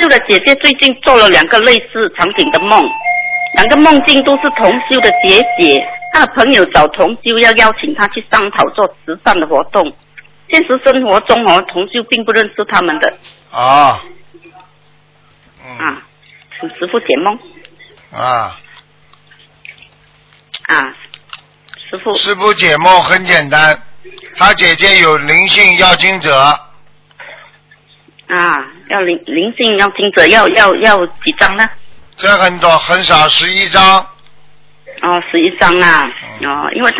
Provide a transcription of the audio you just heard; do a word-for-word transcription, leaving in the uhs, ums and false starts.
修的姐姐最近做了两个类似场景的梦，两个梦境都是同修的姐姐，她的朋友找同修要邀请她去商讨做慈善的活动。现实生活中哦，同修并不认识他们的。 啊。嗯、 啊，请师父解梦。 啊。 啊，师父。 师父解梦很简单，他姐姐有灵性要经者。 啊，要灵灵性要经者要要要几张呢？ 这很多很少，十一张。 哦，十一张啊。哦，因为